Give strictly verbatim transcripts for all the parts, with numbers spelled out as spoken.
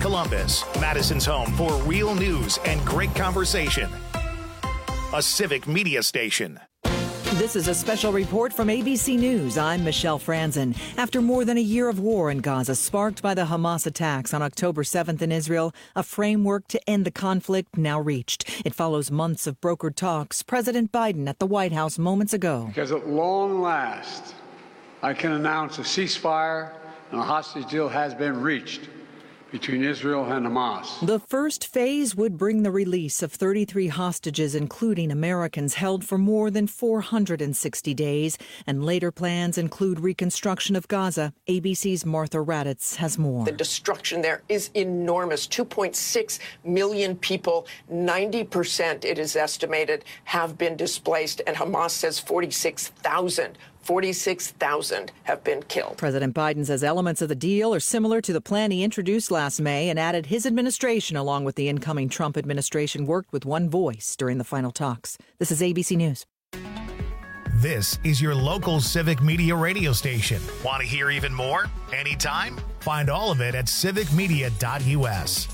Columbus, Madison's home for real news and great conversation. A Civic Media station. This is a special report from A B C News. I'm Michelle Franzen. After more than a year of war in Gaza, sparked by the Hamas attacks on October seventh in Israel, a framework to end the conflict now reached. It follows months of brokered talks. President Biden at the White House moments ago. Because at long last, I can announce a ceasefire and a hostage deal has been reached between Israel and Hamas. The first phase would bring the release of thirty-three hostages, including Americans held for more than four hundred sixty days. And later plans include reconstruction of Gaza. A B C's Martha Raddatz has more. The destruction there is enormous. two point six million people, ninety percent, it is estimated, have been displaced. And Hamas says forty-six thousand. forty-six thousand have been killed. President Biden says elements of the deal are similar to the plan he introduced last May and added his administration, along with the incoming Trump administration, worked with one voice during the final talks. This is A B C News. This is your local Civic Media radio station. Want to hear even more? Anytime? Find all of it at civic media dot U S.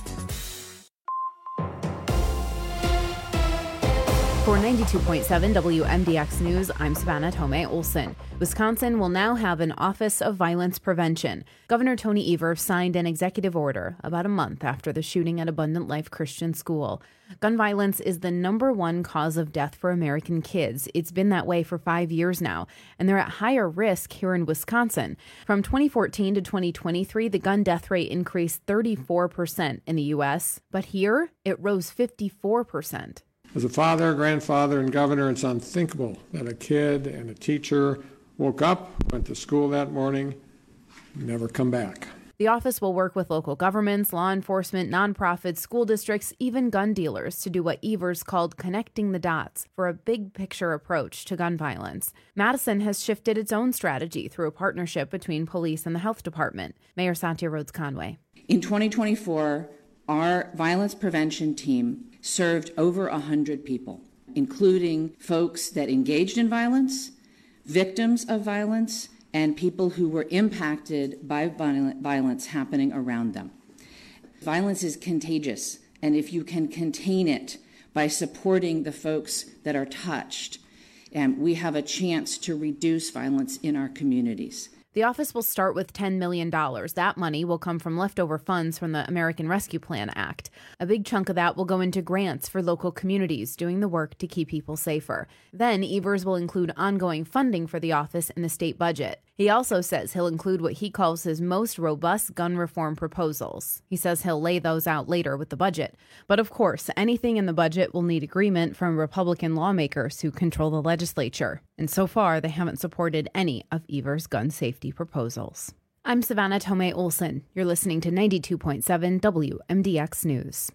For ninety-two point seven W M D X News, I'm Savannah Tomei Olson. Wisconsin will now have an Office of Violence Prevention. Governor Tony Evers signed an executive order about a month after the shooting at Abundant Life Christian School. Gun violence is the number one cause of death for American kids. It's been that way for five years now, and they're at higher risk here in Wisconsin. From twenty fourteen to twenty twenty-three, the gun death rate increased thirty-four percent in the U S, but here it rose fifty-four percent. As a father, grandfather, and governor, it's unthinkable that a kid and a teacher woke up, went to school that morning, never come back. The office will work with local governments, law enforcement, nonprofits, school districts, even gun dealers to do what Evers called connecting the dots for a big picture approach to gun violence. Madison has shifted its own strategy through a partnership between police and the health department. Mayor Satya Rhodes Conway. In twenty twenty-four, our violence prevention team served over one hundred people, including folks that engaged in violence, victims of violence, and people who were impacted by violent violence happening around them. Violence is contagious, and if you can contain it by supporting the folks that are touched, um, we have a chance to reduce violence in our communities. The office will start with ten million dollars. That money will come from leftover funds from the American Rescue Plan Act. A big chunk of that will go into grants for local communities doing the work to keep people safer. Then Evers will include ongoing funding for the office in the state budget. He also says he'll include what he calls his most robust gun reform proposals. He says he'll lay those out later with the budget. But of course, anything in the budget will need agreement from Republican lawmakers who control the legislature. And so far, they haven't supported any of Evers' gun safety proposals. I'm Savannah Tomei Olson. You're listening to ninety-two point seven W M D X News.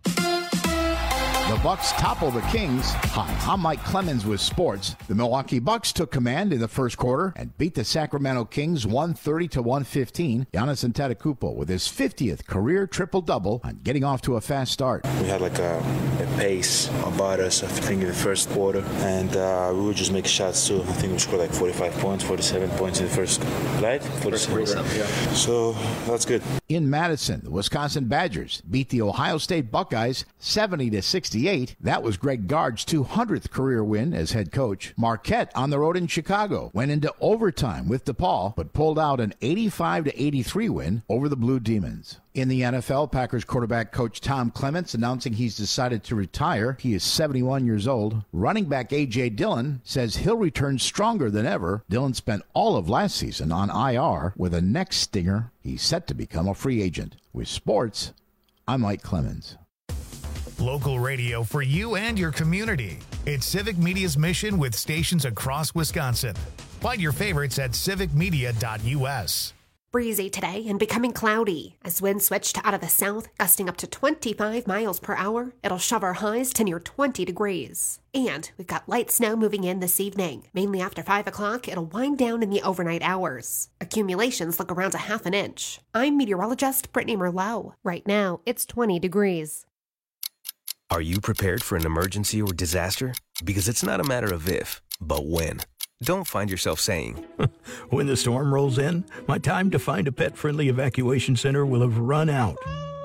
The Bucks topple the Kings. Hi, I'm Mike Clemens with sports. The Milwaukee Bucks took command in the first quarter and beat the Sacramento Kings one thirty to one fifteen. Giannis Antetokounmpo with his fiftieth career triple-double on getting off to a fast start. We had like a, a pace about us, I think, in the first quarter, and uh, we would just make shots too. I think we scored like forty-five points, forty-seven points in the first, right? forty-seven, yeah. So that's good. In Madison, the Wisconsin Badgers beat the Ohio State Buckeyes seventy to sixty-eight. That was Greg Gard's two hundredth career win as head coach. Marquette on the road in Chicago went into overtime with DePaul, but pulled out an eighty-five to eighty-three win over the Blue Demons. In the N F L, Packers quarterback coach Tom Clements announcing he's decided to retire. He is seventy-one years old. Running back A J. Dillon says he'll return stronger than ever. Dillon spent all of last season on I R with a neck stinger. He's set to become a free agent. With sports, I'm Mike Clemens. Local radio for you and your community. It's Civic Media's mission with stations across Wisconsin. Find your favorites at civic media dot U S. Breezy today and becoming cloudy. As winds switch to out of the south, gusting up to twenty-five miles per hour, it'll shove our highs to near twenty degrees. And we've got light snow moving in this evening. Mainly after five o'clock, it'll wind down in the overnight hours. Accumulations look around a half an inch. I'm meteorologist Brittany Merlot. Right now, it's twenty degrees. Are you prepared for an emergency or disaster? Because it's not a matter of if, but when. Don't find yourself saying, when the storm rolls in, my time to find a pet-friendly evacuation center will have run out.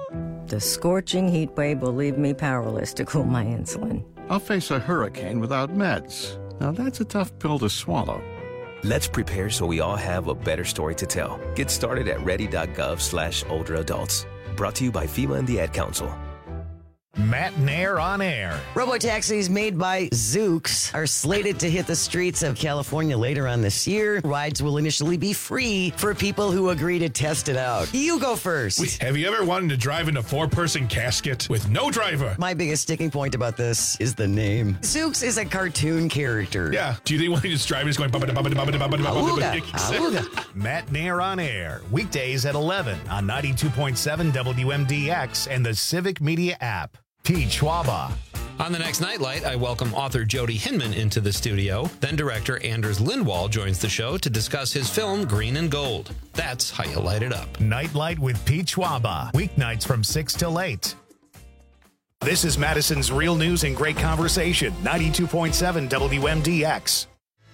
The scorching heat wave will leave me powerless to cool my insulin. I'll face a hurricane without meds. Now that's a tough pill to swallow. Let's prepare so we all have a better story to tell. Get started at ready.gov slash older adults. Brought to you by FEMA and the Ad Council. Matt Nair on air. Robotaxis made by Zoox are slated to hit the streets of California later on this year. Rides will initially be free for people who agree to test it out. You go first. Wait, have you ever wanted to drive in a four-person casket with no driver? My biggest sticking point about this is the name. Zoox is a cartoon character. Yeah. Do you think when he's driving, he's going... Auga, auga. Matt Nair on air. Weekdays at eleven on ninety-two point seven W M D X and the Civic Media app. Pete Schwaba. On the next Nightlight, I welcome author Jody Hinman into the studio. Then director Anders Lindwall joins the show to discuss his film Green and Gold. That's how you light it up. Nightlight with Pete Schwaba. Weeknights from six till eight. This is Madison's Real News and Great Conversation. ninety-two point seven W M D X.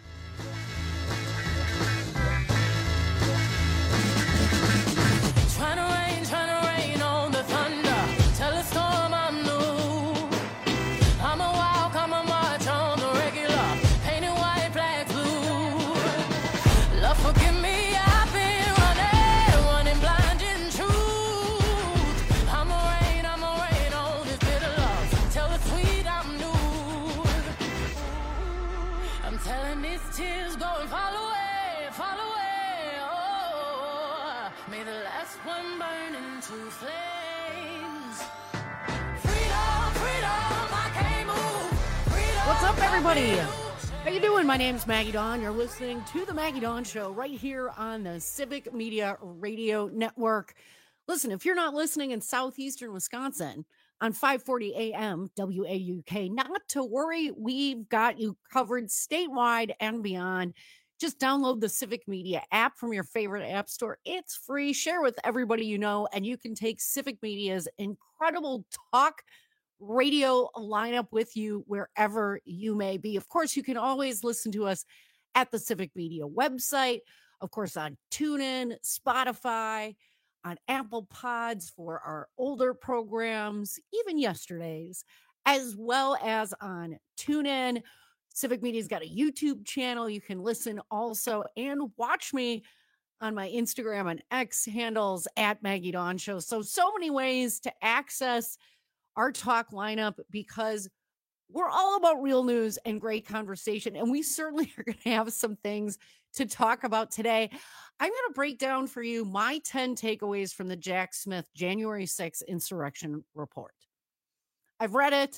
Everybody, how you doing? My name's Maggie Dawn. You're listening to the Maggie Dawn Show right here on the Civic Media Radio Network. Listen, if you're not listening in southeastern Wisconsin on five forty A M W A U K, not to worry, we've got you covered statewide and beyond. Just download the Civic Media app from your favorite app store. It's free. Share with everybody you know, and you can take Civic Media's incredible talk radio lineup with you wherever you may be. Of course, you can always listen to us at the Civic Media website, of course, on TuneIn, Spotify, on Apple Pods for our older programs, even yesterday's, as well as on TuneIn. Civic Media's got a YouTube channel. You can listen also and watch me on my Instagram and X handles at Maggie Dawn Show. So, so many ways to access our talk lineup, because we're all about real news and great conversation. And we certainly are going to have some things to talk about today. I'm going to break down for you my ten takeaways from the Jack Smith January sixth insurrection report. I've read it.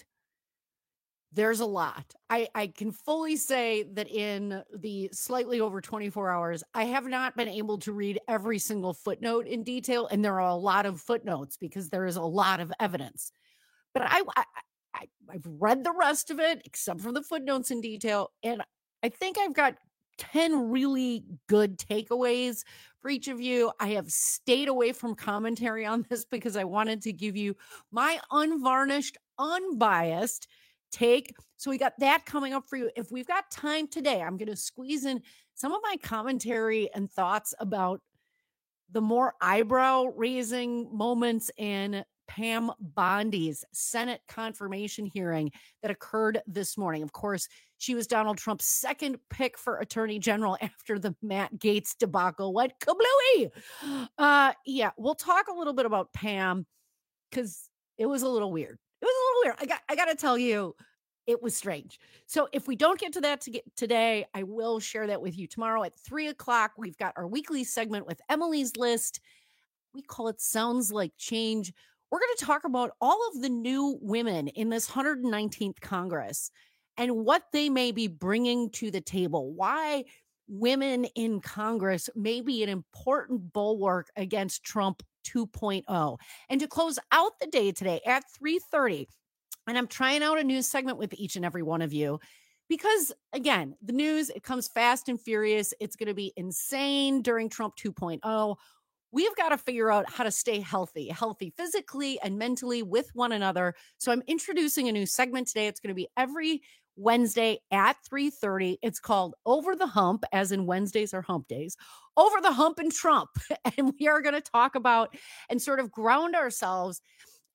There's a lot. I, I can fully say that in the slightly over twenty-four hours, I have not been able to read every single footnote in detail. And there are a lot of footnotes because there is a lot of evidence. But I, I, I, I've read the rest of it, except for the footnotes in detail. And I think I've got ten really good takeaways for each of you. I have stayed away from commentary on this because I wanted to give you my unvarnished, unbiased take. So we got that coming up for you. If we've got time today, I'm going to squeeze in some of my commentary and thoughts about the more eyebrow-raising moments in Pam Bondi's Senate confirmation hearing that occurred this morning. Of course, she was Donald Trump's second pick for Attorney General after the Matt Gaetz debacle went kablooey. Uh, yeah, we'll talk a little bit about Pam because it was a little weird. It was a little weird. I got, I got to tell you, it was strange. So if we don't get to that to get today, I will share that with you tomorrow at three o'clock. We've got our weekly segment with Emily's List. We call it Sounds Like Change. We're going to talk about all of the new women in this one hundred nineteenth Congress and what they may be bringing to the table, why women in Congress may be an important bulwark against Trump two point oh. And to close out the day today at three thirty, and I'm trying out a news segment with each and every one of you because, again, the news, it comes fast and furious. It's going to be insane during Trump two point oh. We've got to figure out how to stay healthy, healthy physically and mentally with one another. So I'm introducing a new segment today. It's going to be every Wednesday at three thirty. It's called Over the Hump, as in Wednesdays are hump days. Over the Hump and Trump. And we are going to talk about and sort of ground ourselves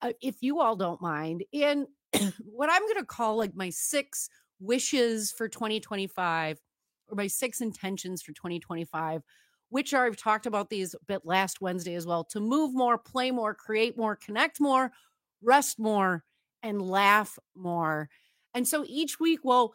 uh, if you all don't mind, in what I'm going to call like my six wishes for twenty twenty-five, or my six intentions for twenty twenty-five, which are, I've talked about these a bit last Wednesday as well, to move more, play more, create more, connect more, rest more, and laugh more. And so each week we'll,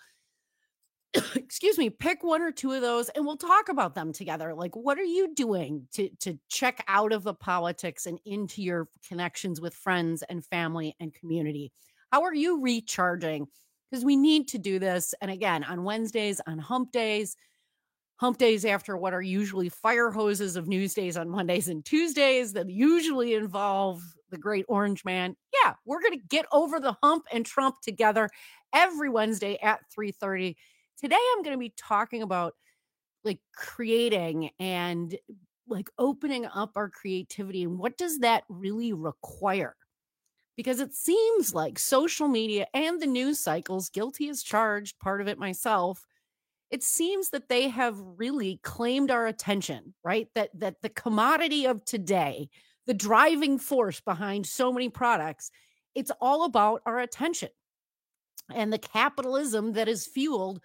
excuse me, pick one or two of those and we'll talk about them together. Like, what are you doing to, to check out of the politics and into your connections with friends and family and community? How are you recharging? Because we need to do this. And again, on Wednesdays, on hump days, hump days after what are usually fire hoses of news days on Mondays and Tuesdays that usually involve the great orange man. Yeah, we're going to get over the hump and Trump together every Wednesday at three thirty. Today, I'm going to be talking about like creating and like opening up our creativity. And what does that really require? Because it seems like social media and the news cycles, guilty as charged, part of it myself, it seems that they have really claimed our attention, right? That that the commodity of today, the driving force behind so many products, it's all about our attention and the capitalism that is fueled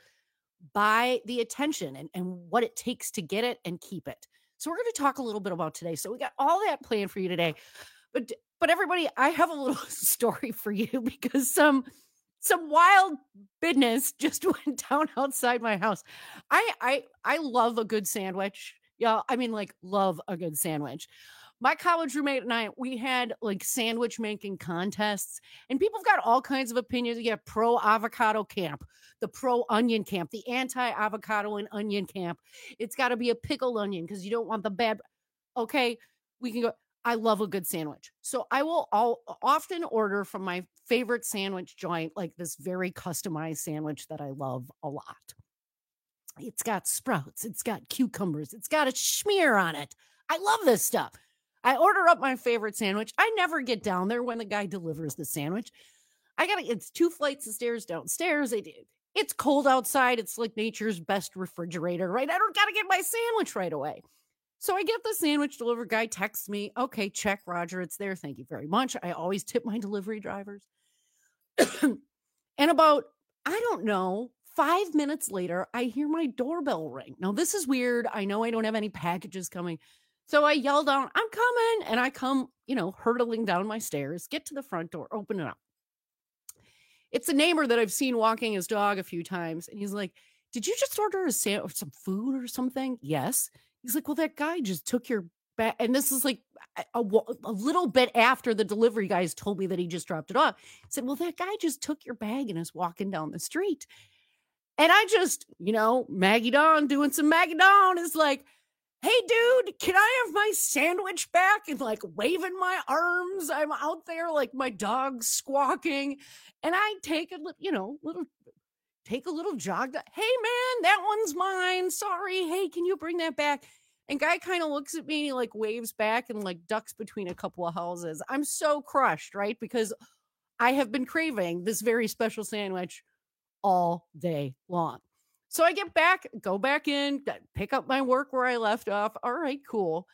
by the attention and, and what it takes to get it and keep it. So we're going to talk a little bit about today. So we got all that planned for you today. But but everybody, I have a little story for you because some some wild business just went down outside my house. I I I love a good sandwich. Yeah, I mean like love a good sandwich. My college roommate and I, we had like sandwich making contests, and people have got all kinds of opinions. You have pro avocado camp, the pro onion camp, the anti avocado and onion camp. It's got to be a pickled onion because you don't want the bad. Okay, we can go. I love a good sandwich. So I will all, often order from my favorite sandwich joint, like this very customized sandwich that I love a lot. It's got sprouts. It's got cucumbers. It's got a schmear on it. I love this stuff. I order up my favorite sandwich. I never get down there when the guy delivers the sandwich. I gotta, it's two flights of stairs downstairs. I, it's cold outside. It's like nature's best refrigerator, right? I don't gotta get my sandwich right away. So I get the sandwich delivered. Guy texts me, okay, check, Roger, it's there. Thank you very much. I always tip my delivery drivers. And about, I don't know, five minutes later, I hear my doorbell ring. Now, this is weird. I know I don't have any packages coming. So I yell down, I'm coming. And I come, you know, hurtling down my stairs, get to the front door, open it up. It's a neighbor that I've seen walking his dog a few times. And he's like, did you just order a sa- some food or something? Yes. He's like, well, that guy just took your bag. And this is like a, a, a little bit after the delivery guys told me that he just dropped it off. He said, well, that guy just took your bag and is walking down the street. And I just, you know, Maggie Dawn doing some Maggie Dawn is like, hey, dude, can I have my sandwich back? And like waving my arms. I'm out there like my dog's squawking. And I take a little, you know, little, take a little jog. To, hey, man, that one's mine. Sorry. Hey, can you bring that back? And guy kind of looks at me and he like waves back and like ducks between a couple of houses. I'm so crushed, right? Because I have been craving this very special sandwich all day long. So I get back, go back in, pick up my work where I left off. All right, cool.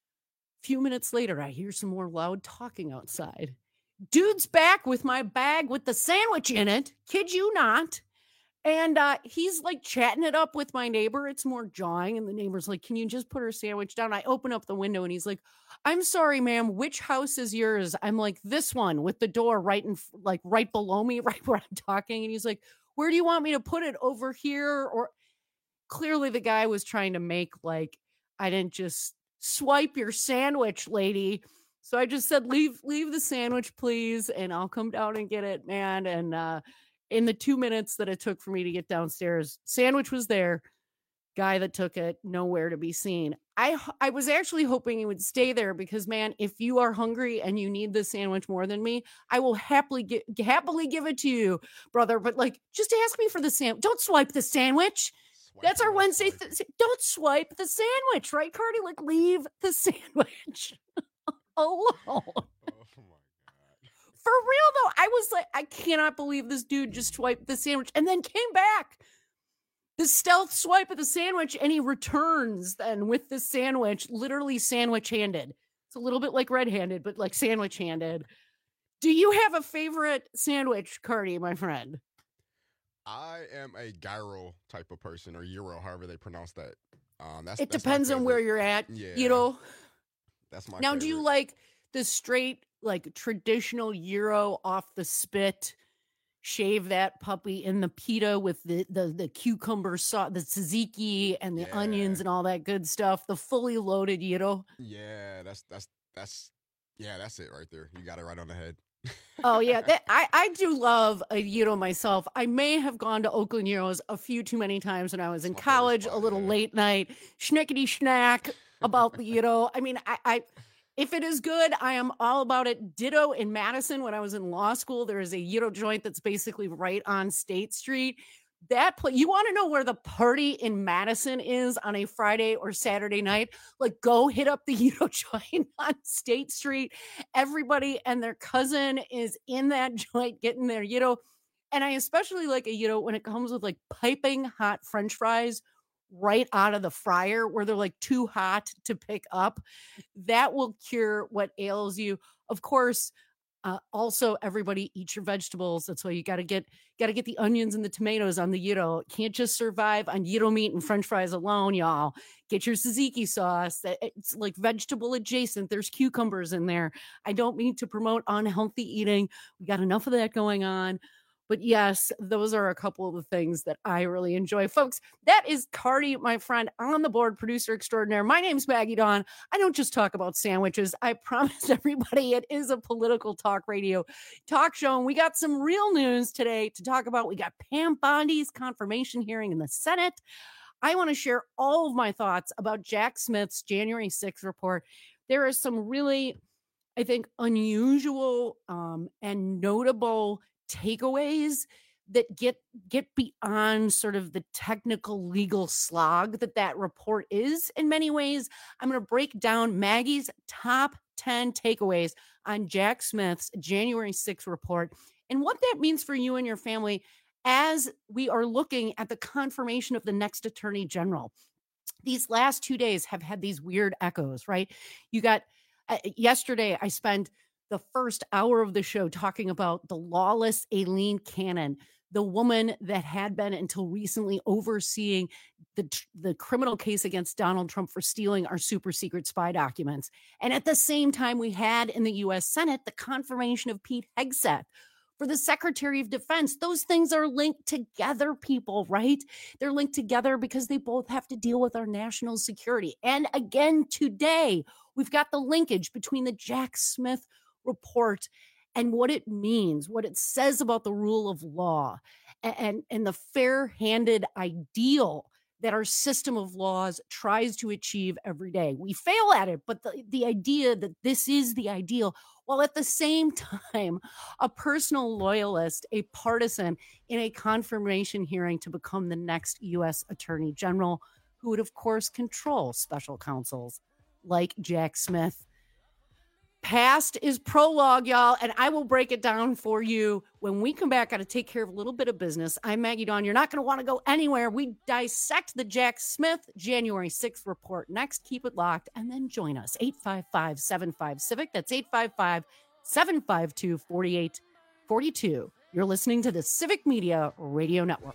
A few minutes later, I hear some more loud talking outside. Dude's back with my bag with the sandwich in it. Kid you not. And uh, he's like chatting it up with my neighbor. It's more jawing. And the neighbor's like, can you just put her sandwich down? I open up the window and he's like, I'm sorry, ma'am. Which house is yours? I'm like, this one with the door right in, like right below me, right where I'm talking. And he's like, where do you want me to put it? Over here? Or clearly the guy was trying to make like, I didn't just swipe your sandwich, lady. So I just said, leave, leave the sandwich, please. And I'll come down and get it, man. And uh, in the two minutes that it took for me to get downstairs, sandwich was there. Guy that took it, nowhere to be seen. I I was actually hoping it would stay there because, man, if you are hungry and you need this sandwich more than me, I will happily get, happily give it to you, brother. But like, just ask me for the sandwich. Don't swipe the sandwich. Swipe That's our Wednesday. Th- don't swipe the sandwich, right, Cardi? Like, leave the sandwich alone. Oh my God. For real though, I was like, I cannot believe this dude just swiped the sandwich and then came back. The stealth swipe of the sandwich, and he returns then with the sandwich, literally sandwich handed. It's a little bit like red handed, but like sandwich handed. Do you have a favorite sandwich, Cardi, my friend? I am a gyro type of person, or gyro, however they pronounce that. Um, that's, it that's depends on where you're at, yeah, you know? That's my Now, favorite. do you like the straight, like traditional gyro off the spit? Shave that puppy in the pita with the the, the cucumber sauce, the tzatziki, and the Yeah. onions and all that good stuff. The fully loaded gyro. Yeah, that's that's that's yeah, that's it right there. You got it right on the head. Oh yeah, that, I I do love a gyro myself. I may have gone to Oakland Gyros a few too many times when I was in college. A little late night schnickety schnack about the gyro. I mean, I. I If it is good, I am all about it. Ditto in Madison. When I was in law school, there is a gyro joint that's basically right on State Street. That pla- you want to know where the party in Madison is on a Friday or Saturday night? Like, go hit up the gyro joint on State Street. Everybody and their cousin is in that joint getting their gyro. And I especially like a gyro when it comes with like piping hot French fries right out of the fryer where they're like too hot to pick up. That will cure what ails you. Of course, uh, also everybody eat your vegetables. That's why you got to get got to get the onions and the tomatoes on the gyro. Can't just survive on gyro meat and French fries alone, y'all. Get your tzatziki sauce. It's like vegetable adjacent. There's cucumbers in there. I don't mean to promote unhealthy eating. We got enough of that going on. But yes, those are a couple of the things that I really enjoy. Folks, that is Cardi, my friend, on the board, producer extraordinaire. My name's Maggie Dawn. I don't just talk about sandwiches. I promise everybody it is a political talk radio talk show. And we got some real news today to talk about. We got Pam Bondi's confirmation hearing in the Senate. I want to share all of my thoughts about Jack Smith's January sixth report. There is some really, I think, unusual um, and notable takeaways that get get beyond sort of the technical legal slog that that report is in many ways. I'm going to break down Maggie's top ten takeaways on Jack Smith's January sixth report and what that means for you and your family as we are looking at the confirmation of the next attorney general. These last two days have had these weird echoes, right? You got uh, yesterday I spent the first hour of the show talking about the lawless Aileen Cannon, the woman that had been until recently overseeing the, the criminal case against Donald Trump for stealing our super secret spy documents. And at the same time, we had in the U S Senate the confirmation of Pete Hegseth for the Secretary of Defense. Those things are linked together, people, right? They're linked together because they both have to deal with our national security. And again, today, we've got the linkage between the Jack Smith report and what it means, what it says about the rule of law and, and, and the fair-handed ideal that our system of laws tries to achieve every day. We fail at it, but the, the idea that this is the ideal, while at the same time, a personal loyalist, a partisan in a confirmation hearing to become the next U S Attorney General, who would, of course, control special counsels like Jack Smith. Past is prologue, y'all, and I will break it down for you. When we come back, got to take care of a little bit of business. I'm Maggie Dawn. You're not going to want to go anywhere. We dissect the Jack Smith January sixth report next. Keep it locked, and then join us. eight five five, seven five, CIVIC. That's eight five five, seven five two, four eight four two. You're listening to the Civic Media Radio Network.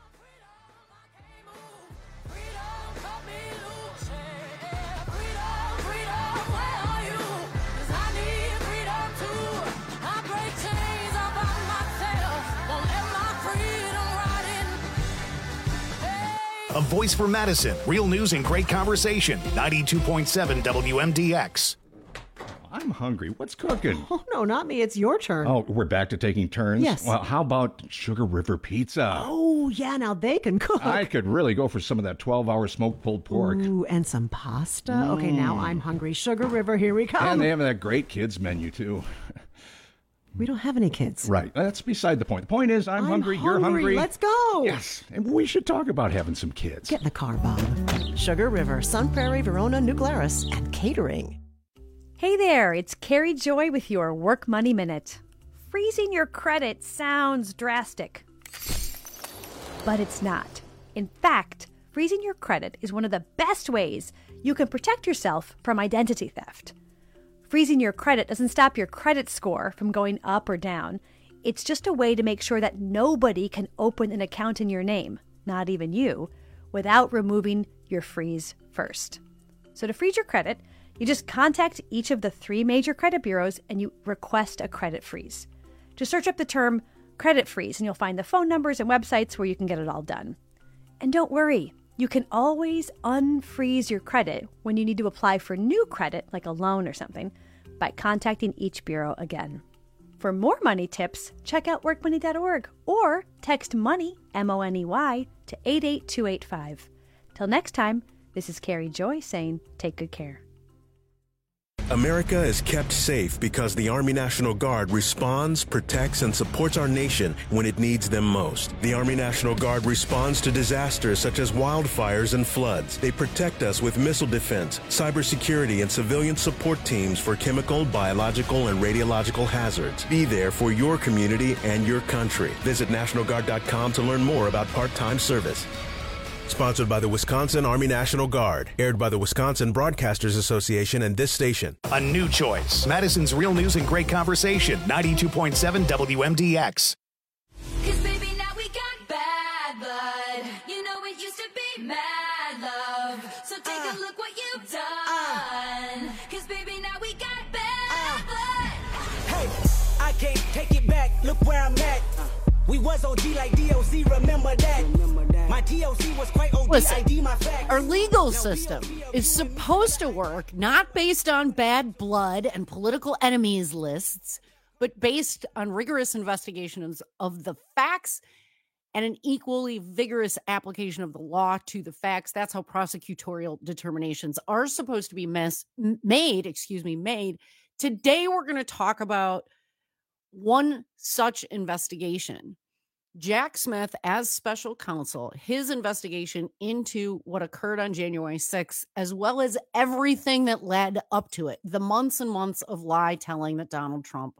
A voice for Madison. Real news and great conversation. ninety-two point seven W M D X. I'm hungry. What's cooking? Oh, no, not me. It's your turn. Oh, we're back to taking turns? Yes. Well, how about Sugar River Pizza? Oh, yeah, now they can cook. I could really go for some of that twelve-hour smoked pulled pork. Ooh, and some pasta. Mm. Okay, now I'm hungry. Sugar River, here we come. And they have that great kids menu, too. We don't have any kids. Right. That's beside the point. The point is, I'm, I'm hungry, hungry, you're hungry. Let's go. Yes. And we should talk about having some kids. Get in the car, Bob. Sugar River, Sun Prairie, Verona, New Glarus, and catering. Hey there, it's Carrie Joy with your Work Money Minute. Freezing your credit sounds drastic, but it's not. In fact, freezing your credit is one of the best ways you can protect yourself from identity theft. Freezing your credit doesn't stop your credit score from going up or down. It's just a way to make sure that nobody can open an account in your name, not even you, without removing your freeze first. So to freeze your credit, you just contact each of the three major credit bureaus and you request a credit freeze. Just search up the term credit freeze and you'll find the phone numbers and websites where you can get it all done. And don't worry, you can always unfreeze your credit when you need to apply for new credit, like a loan or something, by contacting each bureau again. For more money tips, check out work money dot org or text MONEY, M O N E Y, to eight eight two eight five. Till next time, this is Carrie Joy saying take good care. America is kept safe because the Army National Guard responds, protects, and supports our nation when it needs them most. The Army National Guard responds to disasters such as wildfires and floods. They protect us with missile defense, cybersecurity, and civilian support teams for chemical, biological, and radiological hazards. Be there for your community and your country. Visit National Guard dot com to learn more about part-time service. Sponsored by the Wisconsin Army National Guard. Aired by the Wisconsin Broadcasters Association and this station. A new choice. Madison's Real News and Great Conversation. ninety-two point seven W M D X. Cause baby, now we got bad blood. You know it used to be mad love. So take uh, a look what you've done. Uh, Cause baby, now we got bad uh, blood. Hey, I can't take it back. Look where I'm at. We was O G like D O C, remember that. My T O C was quite O G, I D my facts. Our legal system is supposed to work not based on bad blood and political enemies lists, but based on rigorous investigations of the facts and an equally vigorous application of the law to the facts. That's how prosecutorial determinations are supposed to be mes- made, excuse me, made. Today, we're going to talk about one such investigation. Jack Smith, as special counsel, his investigation into what occurred on January sixth, as well as everything that led up to it, the months and months of lie telling that Donald Trump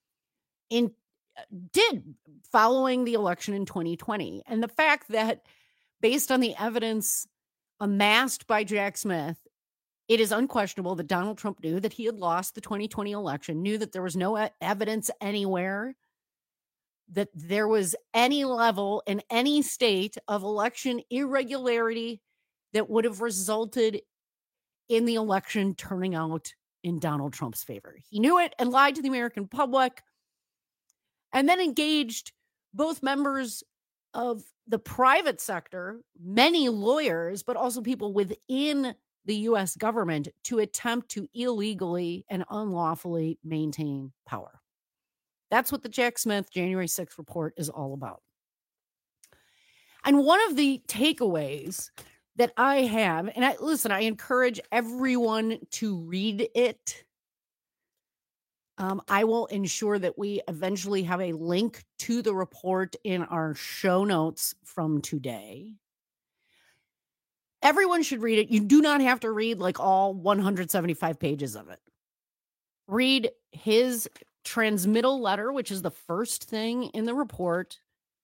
in, did following the election in twenty twenty. And the fact that, based on the evidence amassed by Jack Smith, it is unquestionable that Donald Trump knew that he had lost the twenty twenty election, knew that there was no evidence anywhere that there was any level in any state of election irregularity that would have resulted in the election turning out in Donald Trump's favor. He knew it and lied to the American public, and then engaged both members of the private sector, many lawyers, but also people within the U S government to attempt to illegally and unlawfully maintain power. That's what the Jack Smith January sixth report is all about. And one of the takeaways that I have, and I listen, I encourage everyone to read it. Um, I will ensure that we eventually have a link to the report in our show notes from today. Everyone should read it. You do not have to read like all one hundred seventy-five pages of it. Read his transmittal letter, which is the first thing in the report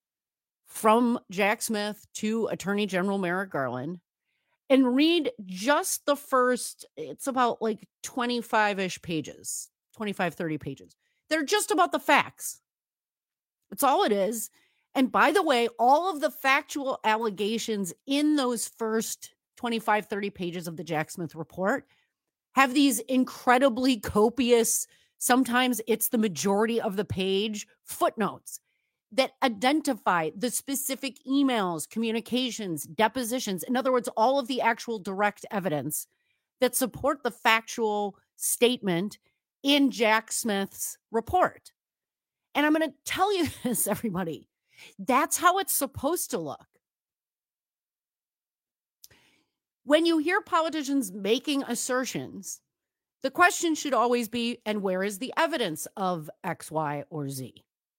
from Jack Smith to Attorney General Merrick Garland, and read just the first, it's about like twenty-five-ish pages, twenty-five, thirty pages. They're just about the facts. That's all it is. And by the way, all of the factual allegations in those first twenty-five, thirty pages of the Jack Smith report have these incredibly copious, sometimes it's the majority of the page, footnotes that identify the specific emails, communications, depositions. In other words, all of the actual direct evidence that support the factual statement in Jack Smith's report. And I'm going to tell you this, everybody. That's how it's supposed to look. When you hear politicians making assertions, the question should always be, and where is the evidence of X, Y, or Z?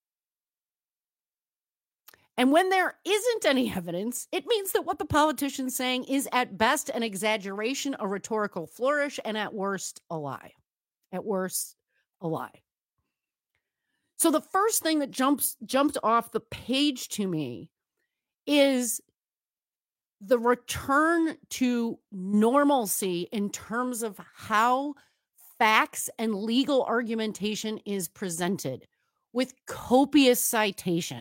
And when there isn't any evidence, it means that what the politician's saying is at best an exaggeration, a rhetorical flourish, and at worst, a lie. At worst, a lie. So the first thing that jumps jumped off the page to me is the return to normalcy in terms of how facts and legal argumentation is presented with copious citation,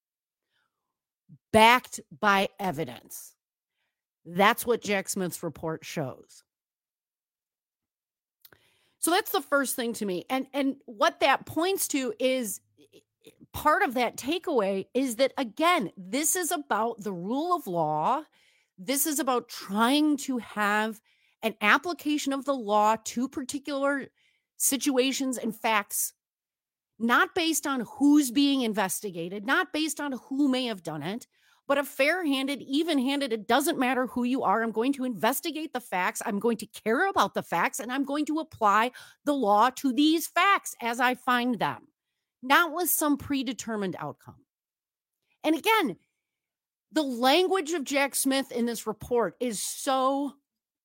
backed by evidence. That's what Jack Smith's report shows. So that's the first thing to me. And, and what that points to is part of that takeaway is that, again, this is about the rule of law. This is about trying to have an application of the law to particular situations and facts, not based on who's being investigated, not based on who may have done it, but a fair-handed, even-handed, it doesn't matter who you are. I'm going to investigate the facts. I'm going to care about the facts, and I'm going to apply the law to these facts as I find them, not with some predetermined outcome. And again, the language of Jack Smith in this report is so,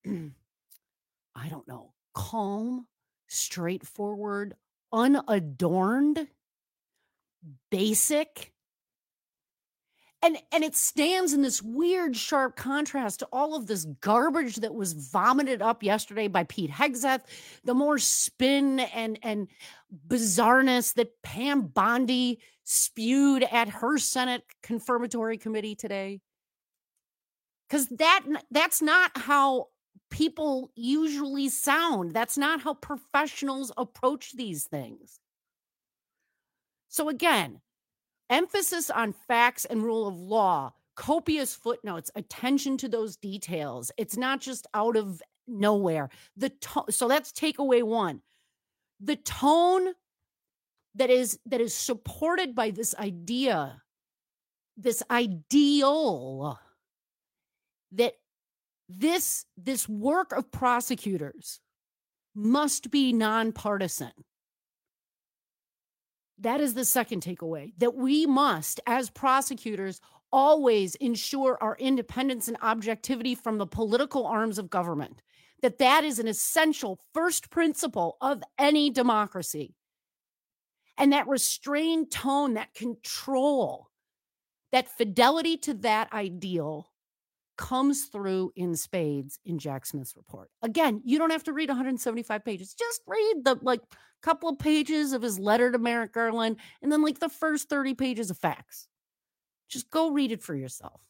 I don't know, calm, straightforward, unadorned, basic. And, and it stands in this weird, sharp contrast to all of this garbage that was vomited up yesterday by Pete Hegseth, the more spin and, and bizarreness that Pam Bondi spewed at her Senate confirmatory committee today. Because that that's not how people usually sound. That's not how professionals approach these things. So again, emphasis on facts and rule of law, copious footnotes, attention to those details. It's not just out of nowhere. The to- so that's takeaway one. The tone that is that is supported by this idea, this ideal that this this work of prosecutors must be nonpartisan. That is the second takeaway, that we must, as prosecutors, always ensure our independence and objectivity from the political arms of government, that that is an essential first principle of any democracy. And that restrained tone, that control, that fidelity to that ideal comes through in spades in Jack Smith's report. Again, you don't have to read one hundred seventy-five pages. Just read the like couple of pages of his letter to Merrick Garland and then like the first thirty pages of facts. Just go read it for yourself.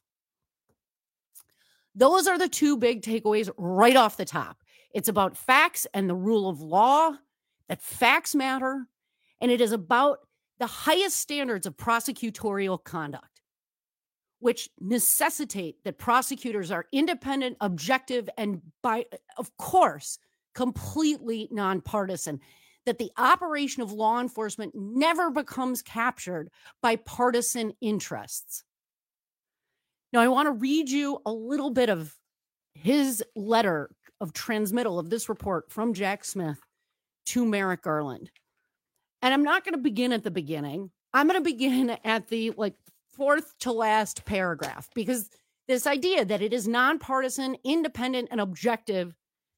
Those are the two big takeaways right off the top. It's about facts and the rule of law, that facts matter, and it is about the highest standards of prosecutorial conduct, which necessitate that prosecutors are independent, objective, and by, of course, completely nonpartisan, that the operation of law enforcement never becomes captured by partisan interests. Now, I want to read you a little bit of his letter of transmittal of this report from Jack Smith to Merrick Garland. And I'm not going to begin at the beginning. I'm going to begin at the like fourth to last paragraph, because this idea that it is nonpartisan, independent, and objective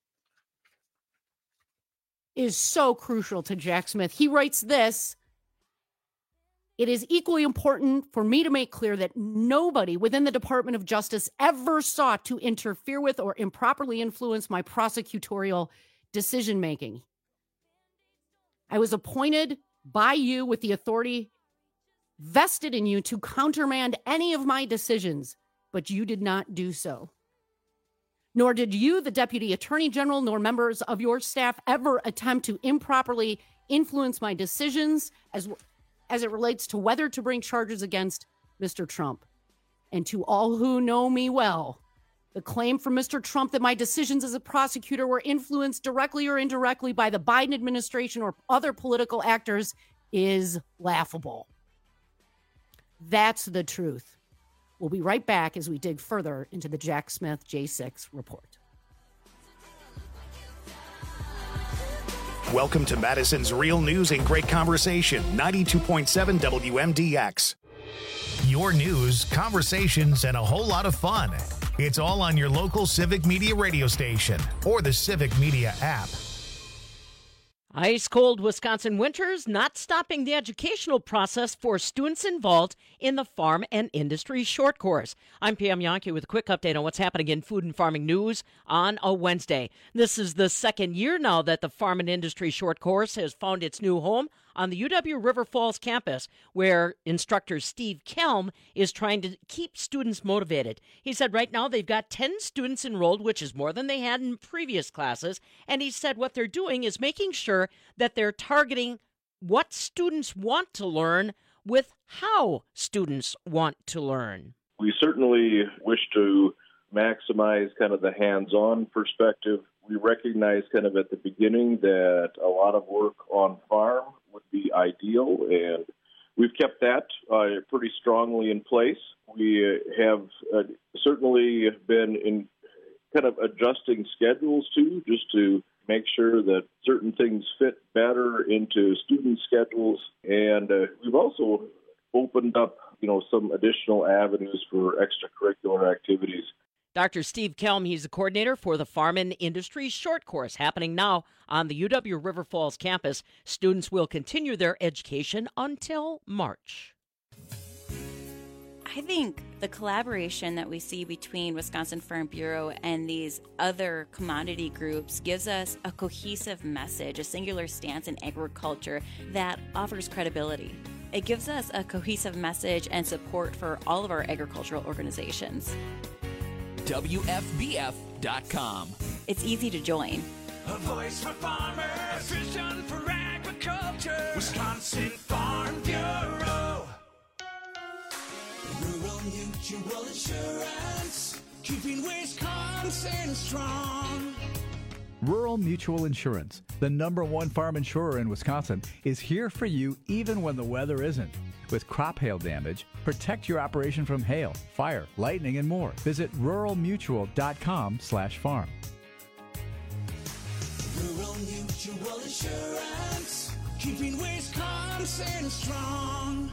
is so crucial to Jack Smith. He writes this: "It is equally important for me to make clear that nobody within the Department of Justice ever sought to interfere with or improperly influence my prosecutorial decision-making. I was appointed by you with the authority vested in you to countermand any of my decisions, but you did not do so. Nor did you, the Deputy Attorney General, nor members of your staff ever attempt to improperly influence my decisions as, as it relates to whether to bring charges against Mister Trump. And to all who know me well, the claim from Mister Trump that my decisions as a prosecutor were influenced directly or indirectly by the Biden administration or other political actors is laughable." That's the truth. We'll be right back as we dig further into the Jack Smith J six report. Welcome to Madison's Real News and Great Conversation, ninety-two point seven W M D X. Your news, conversations, and a whole lot of fun. It's all on your local Civic Media radio station or the Civic Media app. Ice-cold Wisconsin winters not stopping the educational process for students involved in the Farm and Industry Short Course. I'm Pam Yankee with a quick update on what's happening in food and farming news on a Wednesday. This is the second year now that the Farm and Industry Short Course has found its new home on the U W River Falls campus, where instructor Steve Kelm is trying to keep students motivated. He said right now they've got ten students enrolled, which is more than they had in previous classes. And he said what they're doing is making sure that they're targeting what students want to learn with how students want to learn. We certainly wish to maximize kind of the hands-on perspective. We recognize kind of at the beginning that a lot of work on farm would be ideal, and we've kept that uh, pretty strongly in place. We have uh, certainly been in kind of adjusting schedules too, just to make sure that certain things fit better into student schedules. And uh, we've also opened up, you know, some additional avenues for extracurricular activities. Doctor Steve Kelm, he's the coordinator for the Farm and Industry Short Course happening now on the U W River Falls campus. Students will continue their education until March. I think the collaboration that we see between Wisconsin Farm Bureau and these other commodity groups gives us a cohesive message, a singular stance in agriculture that offers credibility. It gives us a cohesive message and support for all of our agricultural organizations. W F B F dot com. It's easy to join. A voice for farmers, a vision for agriculture. Wisconsin Farm Bureau. Rural Mutual Insurance, keeping Wisconsin strong. Rural Mutual Insurance, the number one farm insurer in Wisconsin, is here for you even when the weather isn't. With crop hail damage, protect your operation from hail, fire, lightning, and more. Visit rural mutual dot com slash farm. Rural Mutual Insurance, keeping Wisconsin strong.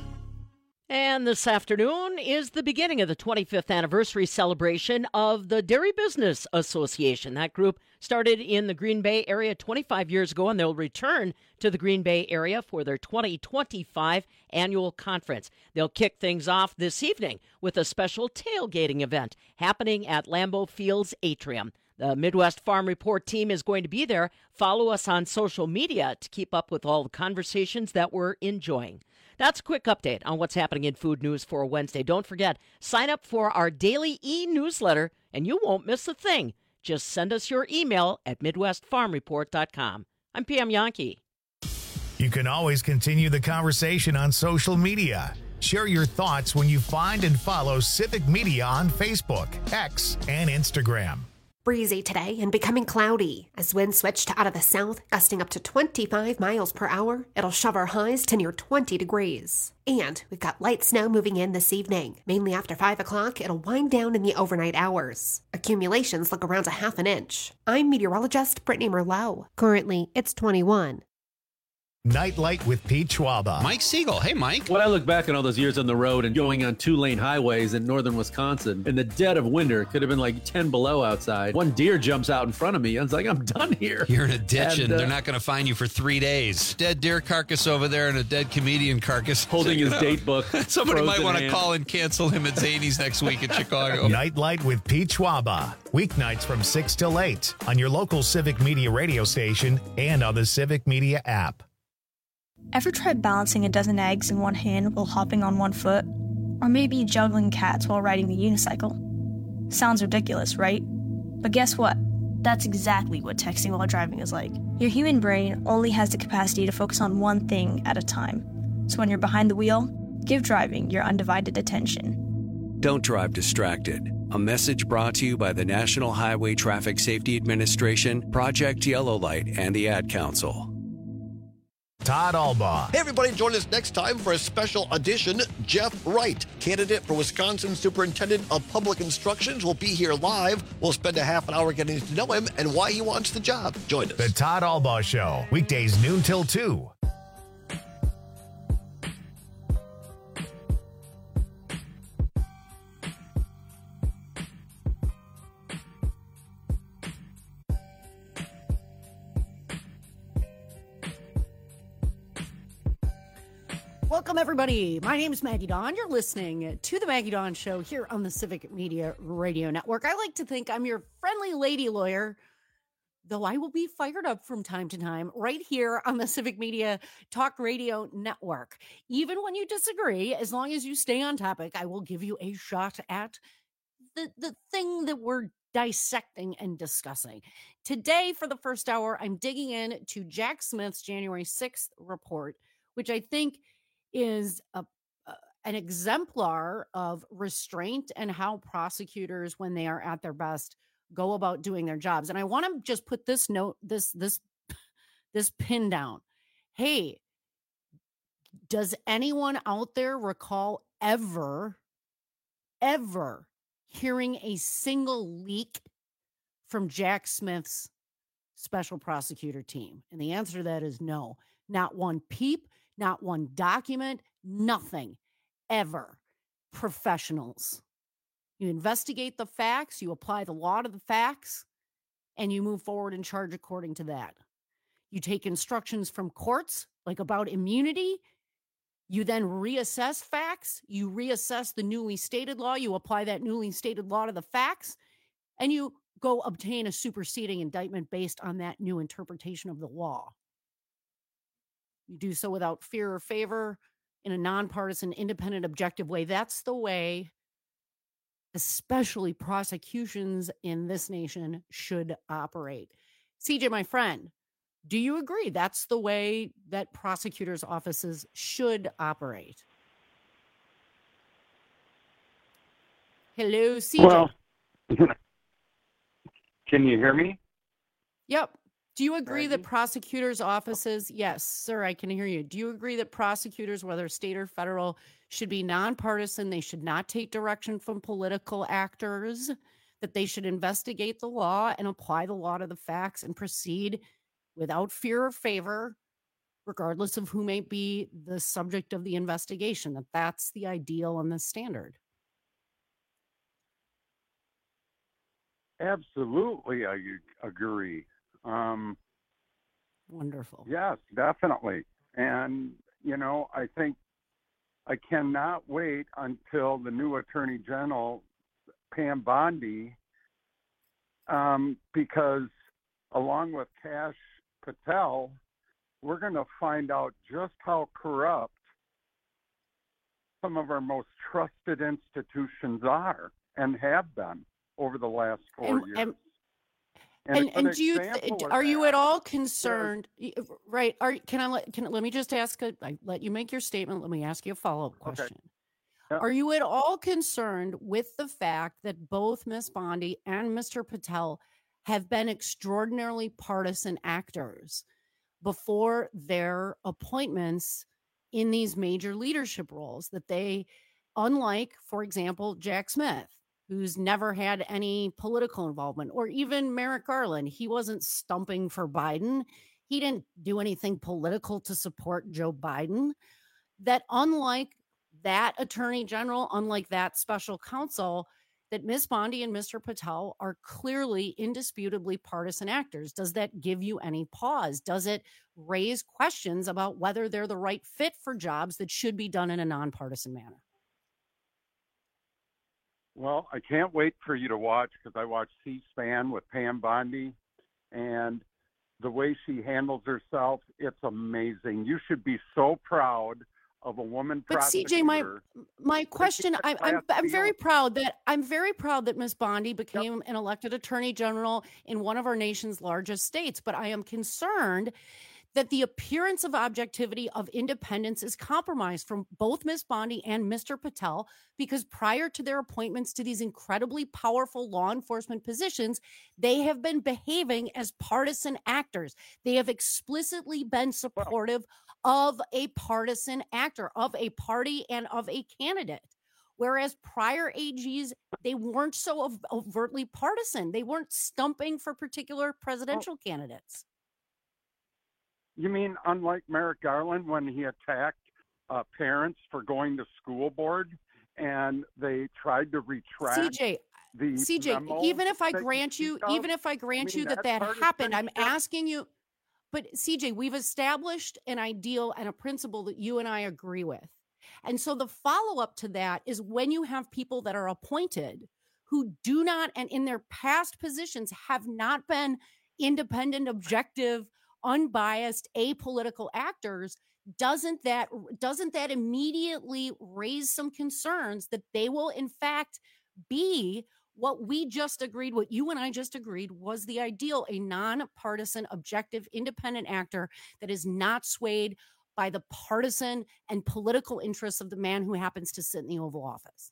And this afternoon is the beginning of the twenty-fifth anniversary celebration of the Dairy Business Association. That group started in the Green Bay area twenty-five years ago, and they'll return to the Green Bay area for their twenty twenty-five annual conference. They'll kick things off this evening with a special tailgating event happening at Lambeau Field's atrium. The Midwest Farm Report team is going to be there. Follow us on social media to keep up with all the conversations that we're enjoying. That's a quick update on what's happening in food news for Wednesday. Don't forget, sign up for our daily e-newsletter, and you won't miss a thing. Just send us your email at midwest farm report dot com. I'm Pam Yankee. You can always continue the conversation on social media. Share your thoughts when you find and follow Civic Media on Facebook, X, and Instagram. Breezy today and becoming cloudy. As winds switch to out of the south, gusting up to twenty-five miles per hour, it'll shove our highs to near twenty degrees. And we've got light snow moving in this evening. Mainly after five o'clock, it'll wind down in the overnight hours. Accumulations look around a half an inch. I'm meteorologist Brittany Merlot. Currently, it's twenty-one. Nightlight with Pete Schwaba. Mike Siegel. Hey, Mike. When I look back on all those years on the road and going on two-lane highways in northern Wisconsin, in the dead of winter, it could have been like ten below outside. One deer jumps out in front of me. I was like, I'm done here. You're in a ditch, and, and uh, they're not going to find you for three days. Dead deer carcass over there and a dead comedian carcass. Holding his date book. Somebody might want to hand. call and cancel him at Zany's next week in Chicago. Nightlight with Pete Schwaba. Weeknights from six till eight on your local Civic Media radio station and on the Civic Media app. Ever tried balancing a dozen eggs in one hand while hopping on one foot? Or maybe juggling cats while riding the unicycle? Sounds ridiculous, right? But guess what? That's exactly what texting while driving is like. Your human brain only has the capacity to focus on one thing at a time. So when you're behind the wheel, give driving your undivided attention. Don't drive distracted. A message brought to you by the National Highway Traffic Safety Administration, Project Yellow Light, and the Ad Council. Todd Albaugh. Hey, everybody, join us next time for a special edition. Jeff Wright, candidate for Wisconsin Superintendent of Public Instructions, will be here live. We'll spend a half an hour getting to know him and why he wants the job. Join us. The Todd Albaugh Show, weekdays noon till two. Welcome, everybody. My name is Maggie Dawn. You're listening to the Maggie Dawn Show here on the Civic Media Radio Network. I like to think I'm your friendly lady lawyer, though I will be fired up from time to time right here on the Civic Media Talk Radio Network. Even when you disagree, as long as you stay on topic, I will give you a shot at the, the thing that we're dissecting and discussing. Today, for the first hour, I'm digging in to Jack Smith's January sixth report, which I think is a, uh, an exemplar of restraint and how prosecutors, when they are at their best, go about doing their jobs. And I want to just put this note, this, this, this pin down. Hey, does anyone out there recall ever, ever hearing a single leak from Jack Smith's special prosecutor team? And the answer to that is no. Not one peep, not one document, nothing, ever. Professionals. You investigate the facts, you apply the law to the facts, and you move forward and charge according to that. You take instructions from courts, like about immunity. You then reassess facts. You reassess the newly stated law. You apply that newly stated law to the facts, and you go obtain a superseding indictment based on that new interpretation of the law. You do so without fear or favor, in a nonpartisan, independent, objective way. That's the way, especially prosecutions in this nation, should operate. C J, my friend, do you agree that's the way that prosecutors' offices should operate? Hello, C J. Well, can you hear me? Yep. Do you agree that prosecutors' offices, yes, sir, I can hear you. Do you agree that prosecutors, whether state or federal, should be nonpartisan? They should not take direction from political actors, that they should investigate the law and apply the law to the facts and proceed without fear or favor, regardless of who may be the subject of the investigation, that that's the ideal and the standard? Absolutely, I agree. Um, Wonderful. Yes, definitely. And, you know, I think I cannot wait until the new Attorney General, Pam Bondi, um, because along with Kash Patel, we're going to find out just how corrupt some of our most trusted institutions are and have been over the last four and, years. And, And, and, it's an and do you example th- of are you that. at all concerned? y- Right? Are can I let can let me just ask? A, I let you make your statement. Let me ask you a follow up question. Yeah. Are you at all concerned with the fact that both Miss Bondi and Mister Patel have been extraordinarily partisan actors before their appointments in these major leadership roles? That they, unlike, for example, Jack Smith, who's never had any political involvement, or even Merrick Garland, he wasn't stumping for Biden. He didn't do anything political to support Joe Biden. That unlike that attorney general, unlike that special counsel, that Miss Bondi and Mister Patel are clearly, indisputably partisan actors. Does that give you any pause? Does it raise questions about whether they're the right fit for jobs that should be done in a nonpartisan manner? Well, I can't wait for you to watch, because I watch C-SPAN with Pam Bondi, and the way she handles herself, it's amazing. You should be so proud of a woman But C J, my my question, I, I'm I'm very proud that I'm very proud that Miss Bondi became an elected attorney general in one of our nation's largest states. But I am concerned that the appearance of objectivity, of independence, is compromised from both Miss Bondi and Mister Patel, because prior to their appointments to these incredibly powerful law enforcement positions, they have been behaving as partisan actors. They have explicitly been supportive of a partisan actor, of a party, and of a candidate. Whereas prior A Gs, they weren't so ov- overtly partisan. They weren't stumping for particular presidential candidates. You mean unlike Merrick Garland, when he attacked uh, parents for going to school board, and they tried to retract C J, the C J, memo even if I that grant you, speak of? even if I grant I mean, you that that's that happened, I'm partisanship. asking you, but C J, we've established an ideal and a principle that you and I agree with. And so the follow-up to that is when you have people that are appointed who do not, and in their past positions have not been independent, objective, unbiased, apolitical actors, doesn't that doesn't that immediately raise some concerns that they will in fact be what we just agreed, what you and I just agreed was the ideal, a nonpartisan, objective, independent actor that is not swayed by the partisan and political interests of the man who happens to sit in the Oval Office?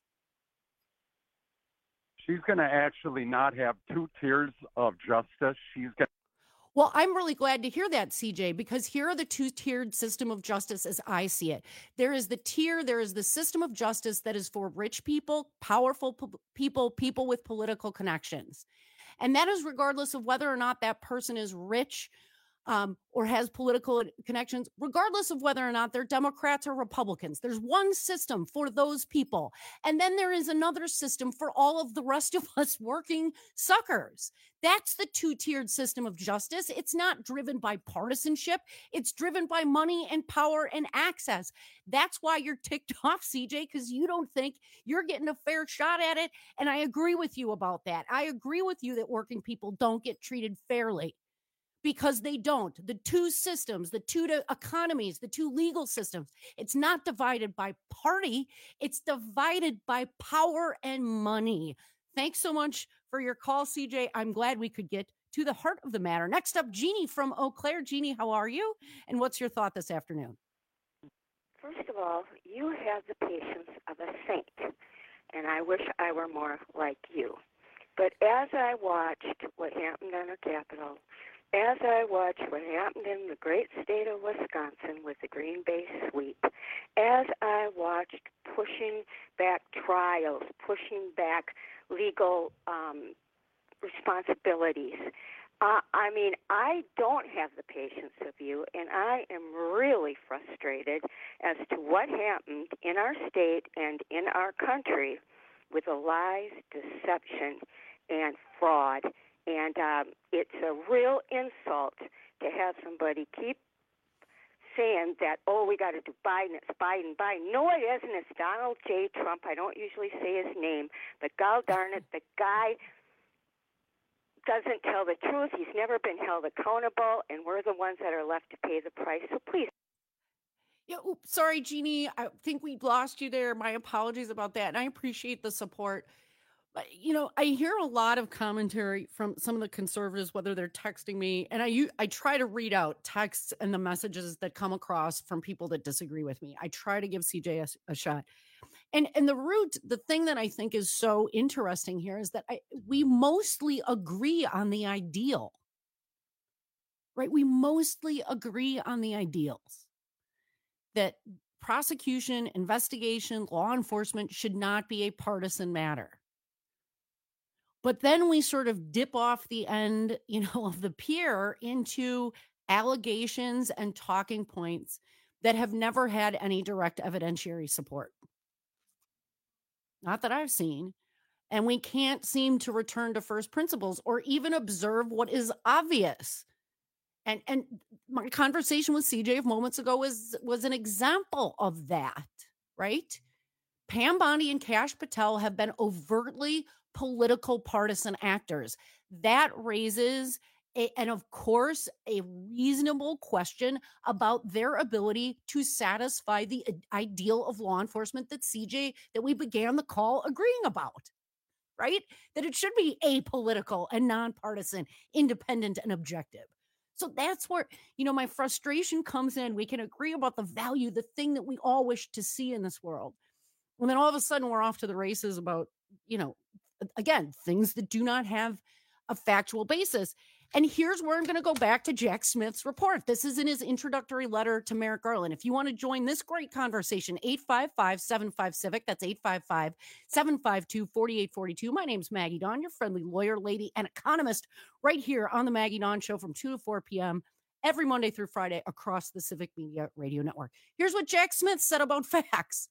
She's going to actually not have two tiers of justice. She's going Well, I'm really glad to hear that, C J, because here are the two-tiered system of justice as I see it. There is the tier, there is the system of justice that is for rich people, powerful p- people, people with political connections. And that is regardless of whether or not that person is rich um, or has political connections, regardless of whether or not they're Democrats or Republicans. There's one system for those people. And then there is another system for all of the rest of us working suckers. That's the two-tiered system of justice. It's not driven by partisanship. It's driven by money and power and access. That's why you're ticked off, C J, because you don't think you're getting a fair shot at it. And I agree with you about that. I agree with you that working people don't get treated fairly. Because they don't. The two systems, the two economies, the two legal systems, it's not divided by party. It's divided by power and money. Thanks so much for your call, C J. I'm glad we could get to the heart of the matter. Next up, Jeannie from Eau Claire. Jeannie, how are you? And what's your thought this afternoon? First of all, you have the patience of a saint, and I wish I were more like you. But as I watched what happened on our Capitol, as I watched what happened in the great state of Wisconsin with the Green Bay sweep, as I watched pushing back trials, pushing back legal um, responsibilities, uh, I mean, I don't have the patience of you, and I am really frustrated as to what happened in our state and in our country with the lies, deception, and fraud. And um, it's a real insult to have somebody keep saying that, oh, we got to do Biden, it's Biden, Biden. No, it isn't. It's Donald J. Trump. I don't usually say his name, but God darn it, the guy doesn't tell the truth. He's never been held accountable, and we're the ones that are left to pay the price. So please. Yeah, oops, sorry, Jeannie. I think we lost you there. My apologies about that. And I appreciate the support. You know, I hear a lot of commentary from some of the conservatives, whether they're texting me, and I I try to read out texts and the messages that come across from people that disagree with me. I try to give C J a, a shot. And and the root, the thing that I think is so interesting here is that I, we mostly agree on the ideal, right? We mostly agree on the ideals that prosecution, investigation, law enforcement should not be a partisan matter. But then we sort of dip off the end, you know, of the pier into allegations and talking points that have never had any direct evidentiary support. Not that I've seen. And we can't seem to return to first principles or even observe what is obvious. And and my conversation with C J moments ago was, was an example of that, right? Pam Bondi and Kash Patel have been overtly political partisan actors. That raises, a, and of course, a reasonable question about their ability to satisfy the ideal of law enforcement that C J, that we began the call agreeing about, right? That it should be apolitical and nonpartisan, independent and objective. So that's where, you know, my frustration comes in. We can agree about the value, the thing that we all wish to see in this world. And then all of a sudden we're off to the races about, you know, again, things that do not have a factual basis. And here's where I'm going to go back to Jack Smith's report. This is in his introductory letter to Merrick Garland. If you want to join this great conversation, eight five five, seven five, civic. That's eight five five, seven five two, four eight four two. My name's Maggie Dawn, your friendly lawyer, lady, and economist right here on the Maggie Dawn Show from two to four p.m. every Monday through Friday across the Civic Media Radio Network. Here's what Jack Smith said about facts.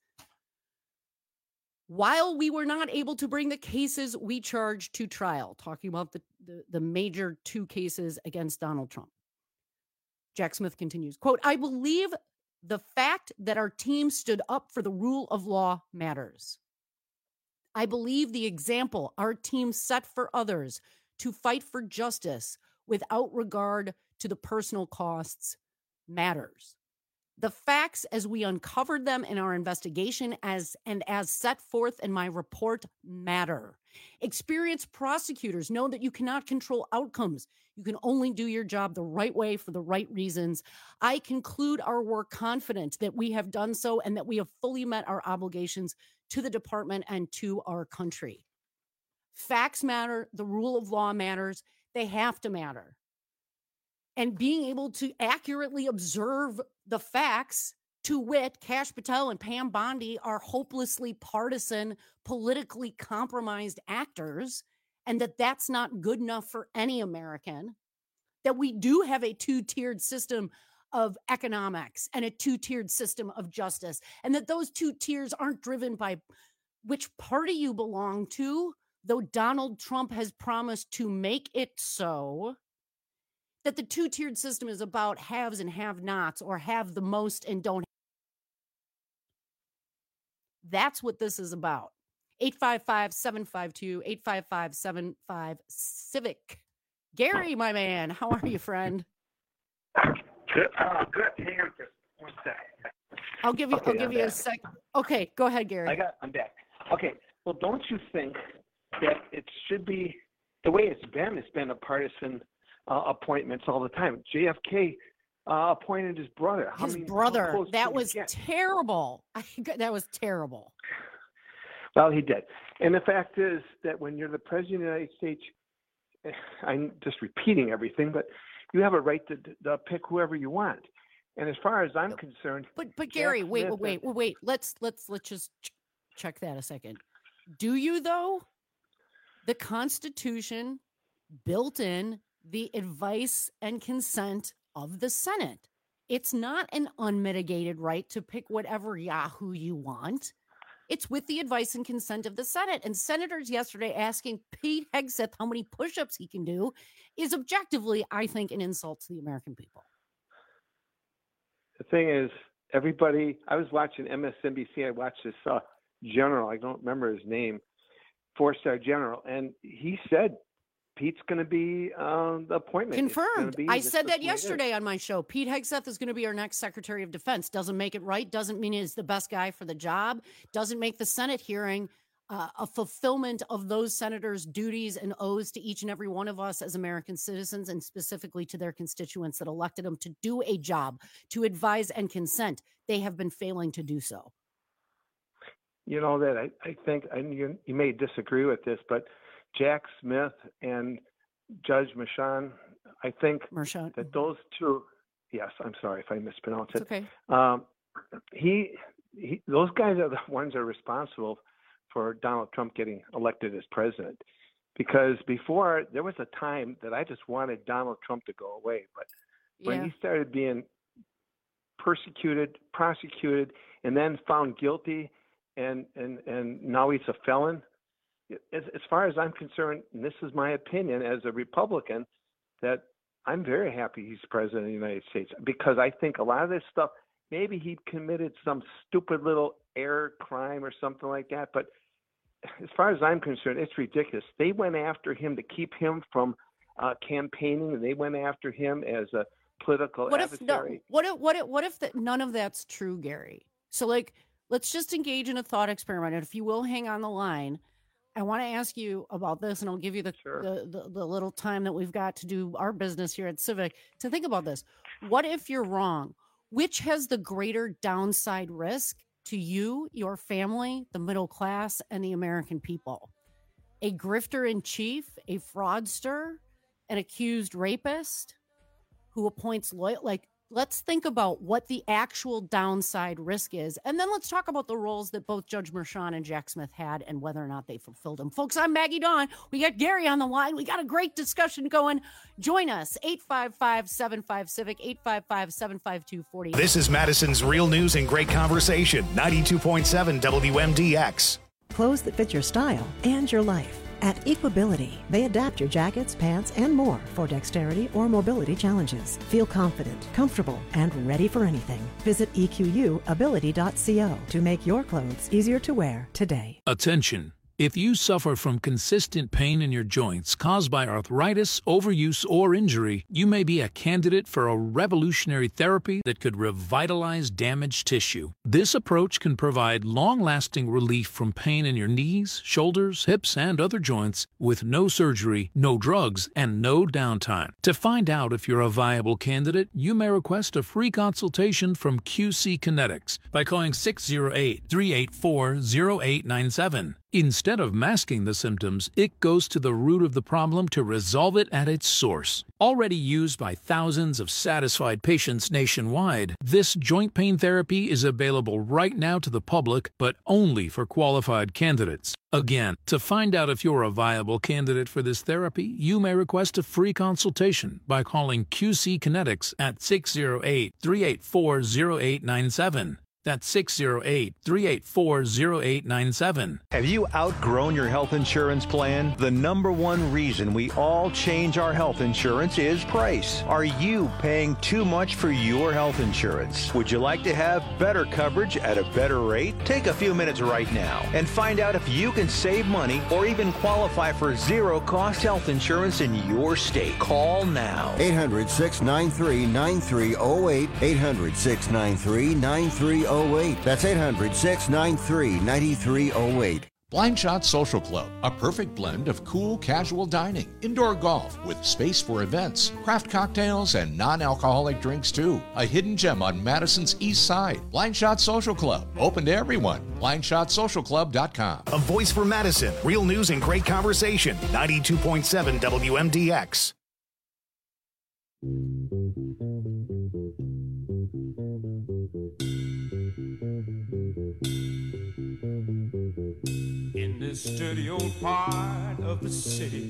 While we were not able to bring the cases we charged to trial, talking about the, the, the major two cases against Donald Trump, Jack Smith continues, quote, I believe the fact that our team stood up for the rule of law matters. I believe the example our team set for others to fight for justice without regard to the personal costs matters. The facts as we uncovered them in our investigation as and as set forth in my report matter. Experienced prosecutors know that you cannot control outcomes. You can only do your job the right way for the right reasons. I conclude our work confident that we have done so and that we have fully met our obligations to the department and to our country. Facts matter. The rule of law matters. They have to matter. And being able to accurately observe the facts, to wit, Kash Patel and Pam Bondi are hopelessly partisan, politically compromised actors, and that that's not good enough for any American, that we do have a two-tiered system of economics and a two-tiered system of justice, and that those two tiers aren't driven by which party you belong to, though Donald Trump has promised to make it so, that the two-tiered system is about haves and have-nots, or have the most and don't. That's what this is about. eight five five, seven five two, eight five five seven five Civic. Gary, my man, how are you, friend? Good. Uh, good. Hang on just one second. I'll give you. Okay, I'll give I'm you a back. sec. Okay, go ahead, Gary. I got. I'm back. Okay. Well, don't you think that it should be the way it's been? It's been a partisan uh, appointments all the time. J F K uh, appointed his brother. How His many- how brother. close That did it was get? terrible. I, that was terrible. Well, he did. And the fact is that when you're the president of the United States, eh, I'm just repeating everything, but you have a right to, to pick whoever you want. And as far as I'm concerned, But but Jack Gary, wait, Smith wait, wait, wait. Let's let's let's just ch- check that a second. Do you though? The Constitution built in the advice and consent of the Senate. It's not an unmitigated right to pick whatever Yahoo you want. It's with the advice and consent of the Senate. And senators yesterday asking Pete Hegseth how many push-ups he can do is objectively, I think, an insult to the American people. the thing is, everybody, I was watching M S N B C. I watched this uh, general, I don't remember his name, four-star general, and he said Pete's going to be um, the appointment. It's gonna Confirmed. be- I this said is that the way it is. yesterday on my show. Pete Hegseth is going to be our next Secretary of Defense. Doesn't make it right. Doesn't mean he's the best guy for the job. Doesn't make the Senate hearing uh, a fulfillment of those senators' duties and oaths to each and every one of us as American citizens, and specifically to their constituents that elected them to do a job, to advise and consent. They have been failing to do so. You know that I, I think, and you, you may disagree with this, but Jack Smith and Judge Merchan, I think Merchan. that those two, yes, I'm sorry if I mispronounce it. It's okay. Um, he, he, those guys are the ones that are responsible for Donald Trump getting elected as president. Because before, there was a time that I just wanted Donald Trump to go away. But when Yeah. he started being persecuted, prosecuted, and then found guilty, and, and, and now he's a felon, as, as far as I'm concerned, and this is my opinion as a Republican, that I'm very happy he's president of the United States, because I think a lot of this stuff, maybe he committed some stupid little error, crime, or something like that. But as far as I'm concerned, it's ridiculous. They went after him to keep him from uh, campaigning, and they went after him as a political What if no? adversary. What if what if what if that none of that's true, Gary? So like, let's just engage in a thought experiment, and if you will, hang on the line. I want to ask you about this, and I'll give you the, the, the the little time that we've got to do our business here at Civic to think about this. What if you're wrong? Which has the greater downside risk to you, your family, the middle class, and the American people? A grifter in chief, a fraudster, an accused rapist who appoints loyal? Like, let's think about what the actual downside risk is. And then let's talk about the roles that both Judge Merchan and Jack Smith had and whether or not they fulfilled them. Folks, I'm Maggie Dawn. We got Gary on the line. We got a great discussion going. Join us, eight five five, seven five Civic, eight five five, seven five two, four zero. This is Madison's Real News and Great Conversation, ninety-two point seven W M D X. Clothes that fit your style and your life. At Equability, they adapt your jackets, pants, and more for dexterity or mobility challenges. Feel confident, comfortable, and ready for anything. Visit E Q U ability dot co to make your clothes easier to wear today. Attention! If you suffer from consistent pain in your joints caused by arthritis, overuse, or injury, you may be a candidate for a revolutionary therapy that could revitalize damaged tissue. This approach can provide long-lasting relief from pain in your knees, shoulders, hips, and other joints with no surgery, no drugs, and no downtime. To find out if you're a viable candidate, you may request a free consultation from Q C Kinetics by calling six oh eight, three eight four, oh eight nine seven. Instead of masking the symptoms, it goes to the root of the problem to resolve it at its source. Already used by thousands of satisfied patients nationwide, this joint pain therapy is available right now to the public, but only for qualified candidates. Again, to find out if you're a viable candidate for this therapy, you may request a free consultation by calling Q C Kinetics at six oh eight, three eight four, oh eight nine seven. That's six oh eight, three eight four, oh eight nine seven. Have you outgrown your health insurance plan? The number one reason we all change our health insurance is price. Are you paying too much for your health insurance? Would you like to have better coverage at a better rate? Take a few minutes right now and find out if you can save money or even qualify for zero-cost health insurance in your state. Call now. eight hundred, six nine three, nine three oh eight. eight hundred, six nine three, nine three oh eight. That's eight hundred, six nine three, nine three oh eight. Blind Shot Social Club, a perfect blend of cool, casual dining, indoor golf with space for events, craft cocktails, and non-alcoholic drinks too. A hidden gem on Madison's East Side. Blind Shot Social Club, open to everyone. blind shot social club dot com. A voice for Madison, real news and great conversation. ninety-two point seven W M D X. In this dirty old part of the city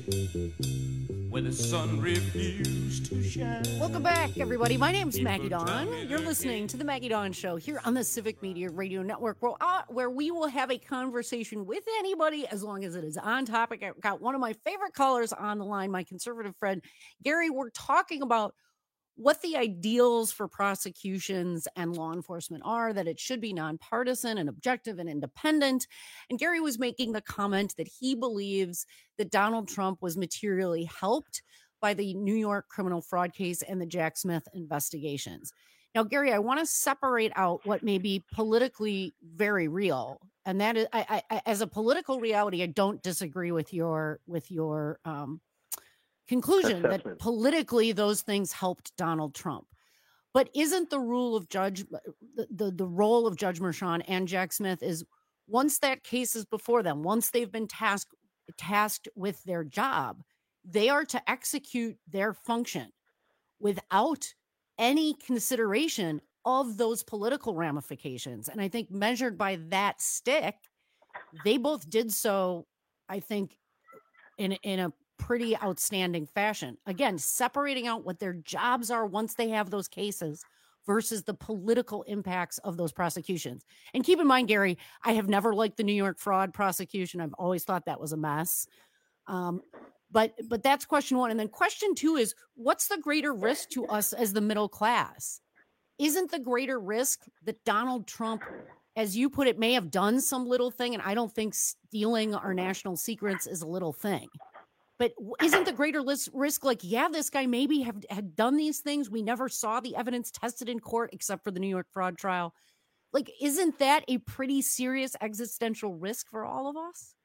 where the sun refused to shine. Welcome back, everybody. My name's Maggie Dawn. You're listening to the Maggie Dawn Show here on the Civic Media Radio Network, where, uh, where we will have a conversation with anybody as long as it is on topic. I've got one of my favorite callers on the line, my conservative friend, Gary. We're talking about what the ideals for prosecutions and law enforcement are, that it should be nonpartisan and objective and independent. And Gary was making the comment that he believes that Donald Trump was materially helped by the New York criminal fraud case and the Jack Smith investigations. Now, Gary, I want to separate out what may be politically very real. And that is, I, I, as a political reality, I don't disagree with your, with your, um, conclusion that politically those things helped Donald Trump. But isn't the rule of judge, the, the, the role of Judge Merchan and Jack Smith is once that case is before them, once they've been tasked, tasked with their job, they are to execute their function without any consideration of those political ramifications. And I think measured by that stick, they both did so, I think, in, in a pretty outstanding fashion. Again, separating out what their jobs are once they have those cases versus the political impacts of those prosecutions. And keep in mind, Gary, I have never liked the New York fraud prosecution. I've always thought that was a mess. Um, but but that's question one. And then question two is, what's the greater risk to us as the middle class? Isn't the greater risk that Donald Trump, as you put it, may have done some little thing? And I don't think stealing our national secrets is a little thing. But isn't the greater risk like, yeah, this guy maybe have, had done these things. We never saw the evidence tested in court except for the New York fraud trial. Like, isn't that a pretty serious existential risk for all of us?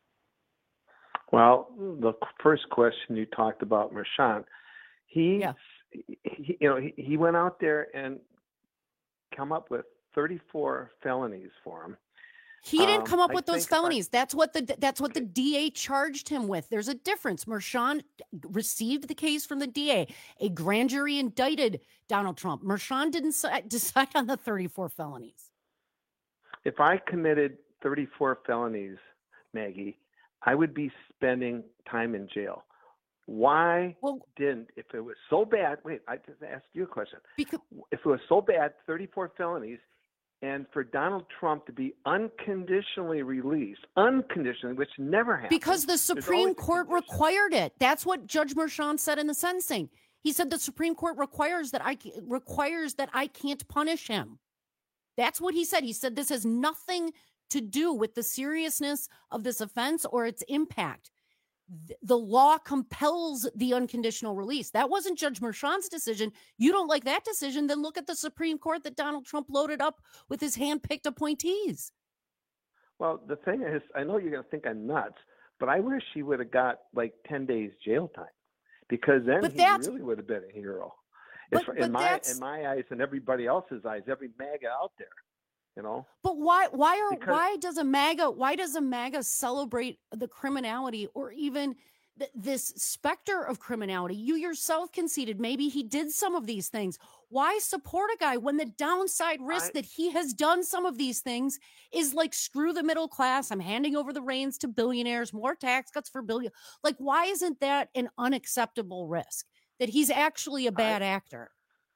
Well, the first question you talked about, Merchan, he, yeah. he you know, he, he went out there and come up with thirty-four felonies for him. He didn't come up um, with those felonies. I, that's what the that's what the D A charged him with. There's a difference. Merchan received the case from the D A. A grand jury indicted Donald Trump. Merchan didn't decide on the thirty-four felonies. If I committed thirty-four felonies, Maggie, I would be spending time in jail. Why well, didn't, if it was so bad, wait, I just asked you a question. Because, if it was so bad, thirty-four felonies, and for Donald Trump to be unconditionally released, unconditionally, which never happened. Because the Supreme Court required it. That's what Judge Merchan said in the sentencing. He said the Supreme Court requires that I requires that I can't punish him. That's what he said. He said this has nothing to do with the seriousness of this offense or its impact. The law compels the unconditional release. That wasn't Judge Merchan's decision. You don't like that decision, then look at the Supreme Court that Donald Trump loaded up with his hand-picked appointees. Well, the thing is, I know you're going to think I'm nuts, but I wish he would have got like ten days jail time, because then but he that's, really would have been a hero. But, in, but my, in my eyes and everybody else's eyes, every MAGA out there. You know, but why? Why are? Because, why does a MAGA? Why does a MAGA celebrate the criminality or even th- this specter of criminality? You yourself conceded maybe he did some of these things. Why support a guy when the downside risk I, that he has done some of these things is like screw the middle class? I'm handing over the reins to billionaires, more tax cuts for billion. Like, why isn't that an unacceptable risk that he's actually a bad I, actor?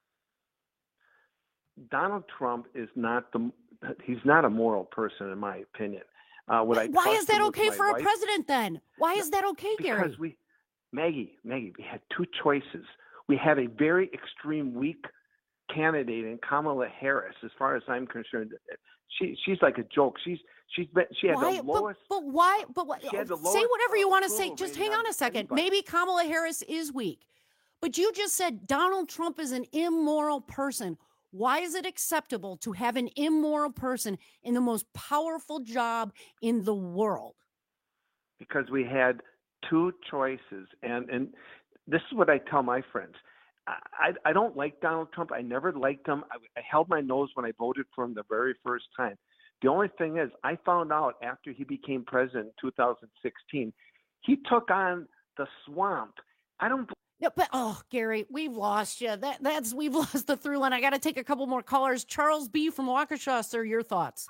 Donald Trump is not the. He's not a moral person, in my opinion. Uh, what I Why is that okay for wife, a president then? Why is that okay, because Gary? Because we, Maggie, Maggie, we had two choices. We had a very extreme weak candidate in Kamala Harris. As far as I'm concerned, she she's like a joke. She's she's been she had why, the lowest. But, but why? But what, say whatever you want to say. Just hang on a second. Anybody. Maybe Kamala Harris is weak, but you just said Donald Trump is an immoral person. Why is it acceptable to have an immoral person in the most powerful job in the world? Because we had two choices. And, and this is what I tell my friends. I, I don't like Donald Trump. I never liked him. I, I held my nose when I voted for him the very first time. The only thing is, I found out after he became president in two thousand sixteen, he took on the swamp. I don't Yeah, but oh, Gary, we've lost you. That that's we've lost the through line. I got to take a couple more callers. Charles B. from Waukesha, sir, your thoughts?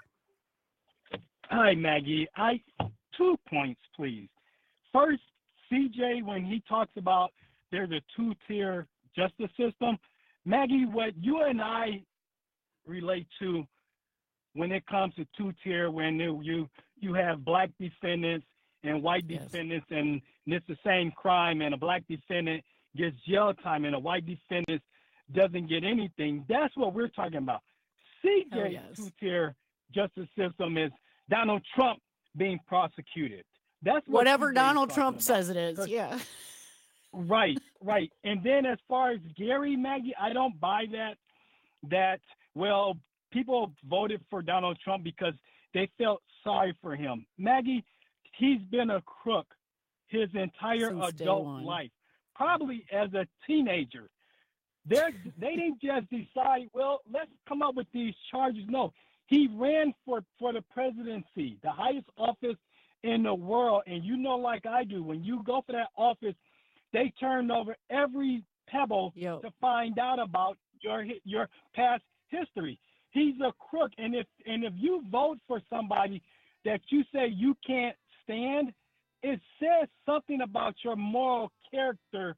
Hi, Maggie. I two points, please. First, C J, when he talks about there's a two-tier justice system, Maggie, what you and I relate to when it comes to two-tier, when you you have black defendants and white yes. defendants, and it's the same crime, and a black defendant gets jail time and a white defendant doesn't get anything. That's what we're talking about. C J's oh, yes. two-tier justice system is Donald Trump being prosecuted. That's what whatever Donald Trump about. says it is. Yeah. Right, right. And then as far as Gary, Maggie, I don't buy that, that, well, people voted for Donald Trump because they felt sorry for him. Maggie, he's been a crook his entire Since adult life, probably as a teenager. They're, they didn't just decide, well, let's come up with these charges. No, he ran for, for the presidency, the highest office in the world. And you know, like I do, when you go for that office, they turn over every pebble Yo. to find out about your your past history. He's a crook. And if and if you vote for somebody that you say you can't stand, it says something about your moral character.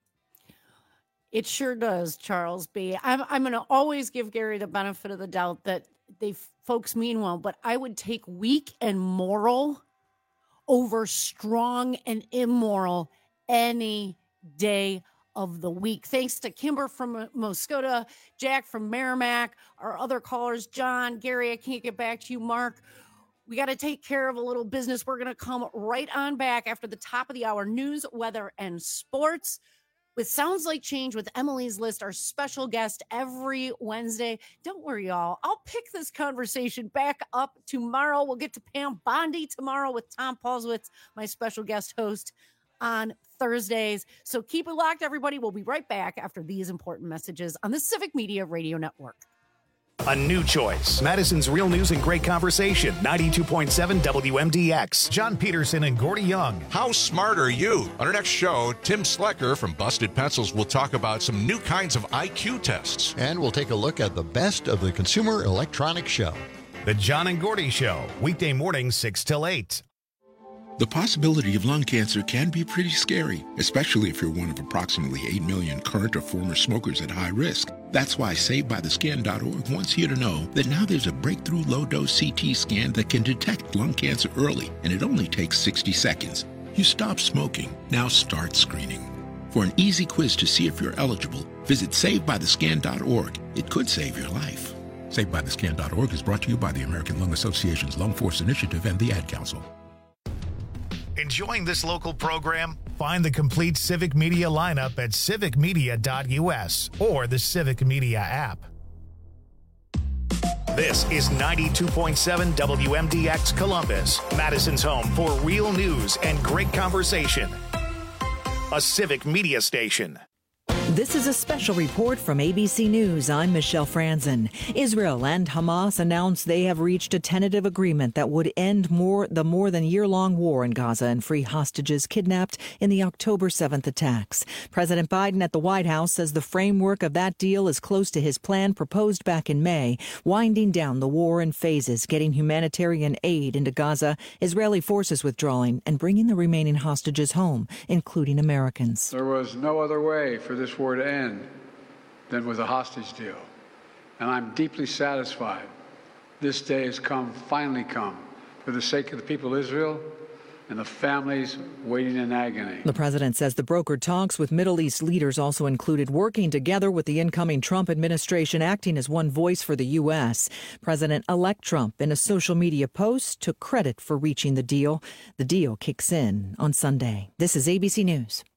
It sure does, Charles B. I'm I'm going to always give Gary the benefit of the doubt that they folks mean well, but I would take weak and moral over strong and immoral any day of the week. Thanks to Kimber from Moscota, Jack from Merrimack, our other callers, John, Gary, I can't get back to you, Mark. We got to take care of a little business. We're going to come right on back after the top of the hour, news, weather, and sports with Sounds Like Change with Emily's List, our special guest every Wednesday. Don't worry, y'all. I'll pick this conversation back up tomorrow. We'll get to Pam Bondi tomorrow with Tom Paulswitz, my special guest host on Thursdays. So keep it locked, everybody. We'll be right back after these important messages on the Civic Media Radio Network. A new choice. Madison's Real News and Great Conversation. ninety-two point seven W M D X. John Peterson and Gordy Young. How smart are you? On our next show, Tim Slecker from Busted Pencils will talk about some new kinds of I Q tests. And we'll take a look at the best of the Consumer Electronics Show. The John and Gordy Show. Weekday mornings, six till eight. The possibility of lung cancer can be pretty scary, especially if you're one of approximately eight million current or former smokers at high risk. That's why Saved By The Scan dot org wants you to know that now there's a breakthrough low-dose C T scan that can detect lung cancer early, and it only takes sixty seconds. You stop smoking, now start screening. For an easy quiz to see if you're eligible, visit Saved By The Scan dot org. It could save your life. Saved By The Scan dot org is brought to you by the American Lung Association's Lung Force Initiative and the Ad Council. Enjoying this local program? Find the complete Civic Media lineup at civic media dot U S or the Civic Media app. This is ninety-two point seven W M D X Columbus, Madison's home for real news and great conversation. A Civic Media station. This is a special report from A B C News. I'm Michelle Franzen. Israel and Hamas announced they have reached a tentative agreement that would end more the more than year-long war in Gaza and free hostages kidnapped in the October seventh attacks. President Biden at the White House says the framework of that deal is close to his plan proposed back in May, winding down the war in phases, getting humanitarian aid into Gaza, Israeli forces withdrawing, and bringing the remaining hostages home, including Americans. There was no other way for this war to end than with a hostage deal. And I'm deeply satisfied this day has come, finally come, for the sake of the people of Israel and the families waiting in agony. The president says the brokered talks with Middle East leaders also included working together with the incoming Trump administration, acting as one voice for the U S. President-elect Trump, in a social media post, took credit for reaching the deal. The deal kicks in on Sunday. This is A B C News.